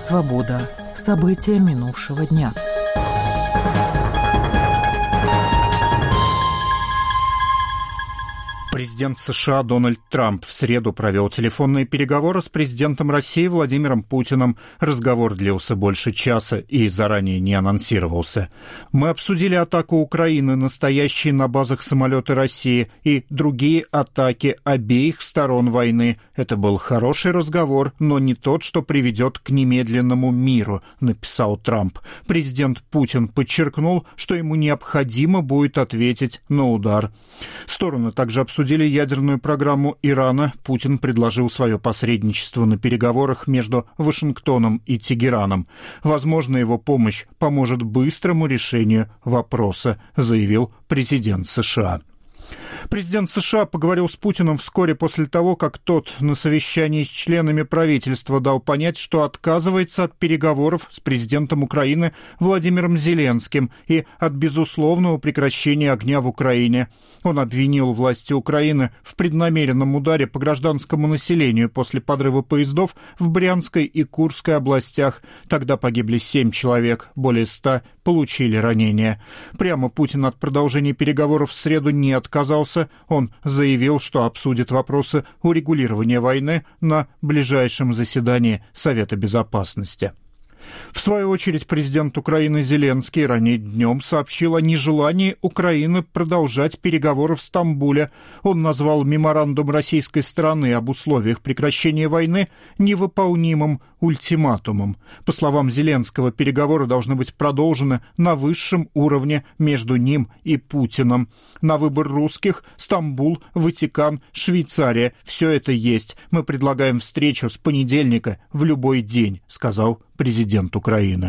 «Свобода». События минувшего дня. Президент США Дональд Трамп в среду провел телефонные переговоры с президентом России Владимиром Путиным. Разговор длился больше часа и заранее не анонсировался. Мы обсудили атаку Украины, настоящие на базах самолеты России и другие атаки обеих сторон войны. Это был хороший разговор, но не тот, что приведет к немедленному миру, написал Трамп. Президент Путин подчеркнул, что ему необходимо будет ответить на удар. Стороны также обсудили ядерную программу Ирана. Путин предложил свое посредничество на переговорах между Вашингтоном и Тегераном. Возможно, его помощь поможет быстрому решению вопроса, заявил президент США. Президент США поговорил с Путиным вскоре после того, как тот на совещании с членами правительства дал понять, что отказывается от переговоров с президентом Украины Владимиром Зеленским и от безусловного прекращения огня в Украине. Он обвинил власти Украины в преднамеренном ударе по гражданскому населению после подрыва поездов в Брянской и Курской областях. Тогда погибли 7 человек, более 100 получили ранения. Прямо Путин от продолжения переговоров в среду не отказался. Он заявил, что обсудит вопросы урегулирования войны на ближайшем заседании Совета Безопасности. В свою очередь, президент Украины Зеленский ранее днем сообщил о нежелании Украины продолжать переговоры в Стамбуле. Он назвал меморандум российской стороны об условиях прекращения войны невыполнимым ультиматумом. По словам Зеленского, переговоры должны быть продолжены на высшем уровне между ним и Путиным. На выбор русских – Стамбул, Ватикан, Швейцария. Все это есть. Мы предлагаем встречу с понедельника в любой день, сказал президент Украины.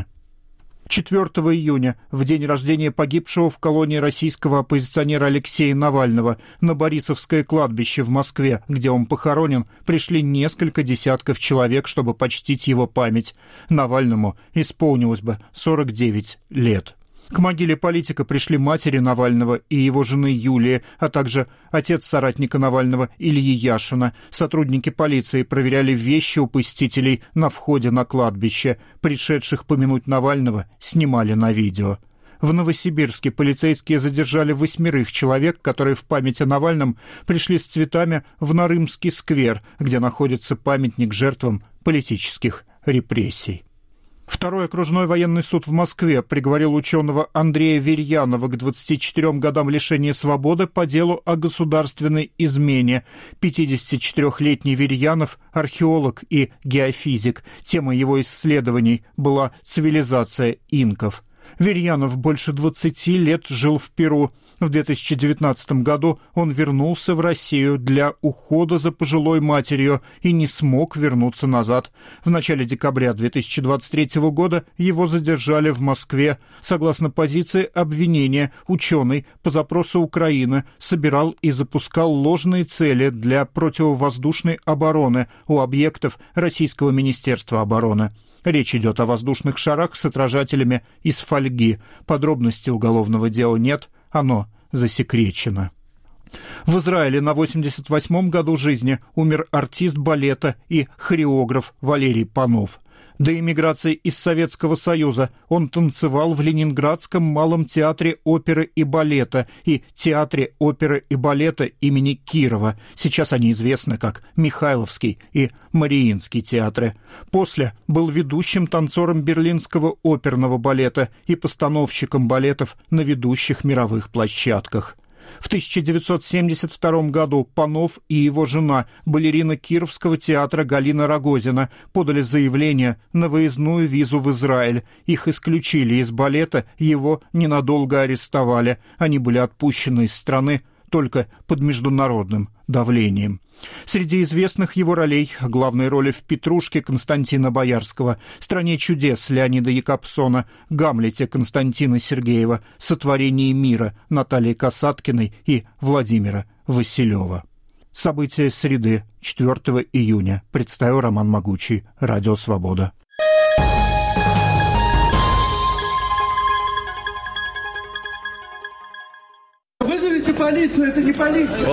4 июня, в день рождения погибшего в колонии российского оппозиционера Алексея Навального, на Борисовское кладбище в Москве, где он похоронен, пришли несколько десятков человек, чтобы почтить его память. Навальному исполнилось бы 49 лет. К могиле политика пришли матери Навального и его жены Юлии, а также отец соратника Навального Ильи Яшина. Сотрудники полиции проверяли вещи у посетителей на входе на кладбище. Пришедших помянуть Навального снимали на видео. В Новосибирске полицейские задержали 8 человек, которые в память о Навальном пришли с цветами в Нарымский сквер, где находится памятник жертвам политических репрессий. Второй окружной военный суд в Москве приговорил ученого Андрея Верьянова к 24 годам лишения свободы по делу о государственной измене. 54-летний Верьянов – археолог и геофизик. Тема его исследований была «Цивилизация инков». Верьянов больше 20 лет жил в Перу. В 2019 году он вернулся в Россию для ухода за пожилой матерью и не смог вернуться назад. В начале декабря 2023 года его задержали в Москве. Согласно позиции обвинения, ученый по запросу Украины собирал и запускал ложные цели для противовоздушной обороны у объектов Российского Министерства обороны. Речь идет о воздушных шарах с отражателями из фольги. Подробностей уголовного дела нет. Оно засекречено. В Израиле на 88-м году жизни умер артист балета и хореограф Валерий Панов. До эмиграции из Советского Союза он танцевал в Ленинградском малом театре оперы и балета и театре оперы и балета имени Кирова. Сейчас они известны как Михайловский и Мариинский театры. После был ведущим танцором Берлинского оперного балета и постановщиком балетов на ведущих мировых площадках. В 1972 году Панов и его жена, балерина Кировского театра Галина Рогозина, подали заявление на выездную визу в Израиль. Их исключили из балета, его ненадолго арестовали. Они были отпущены из страны только под международным давлением. Среди известных его ролей — главные роли в «Петрушке» Константина Боярского, «Стране чудес» Леонида Якобсона, «Гамлете» Константина Сергеева, «Сотворении мира» Натальи Касаткиной и Владимира Василева. События среды, 4 июня. Представил Роман Могучий. Радио «Свобода». Вызовите полицию, это не полиция.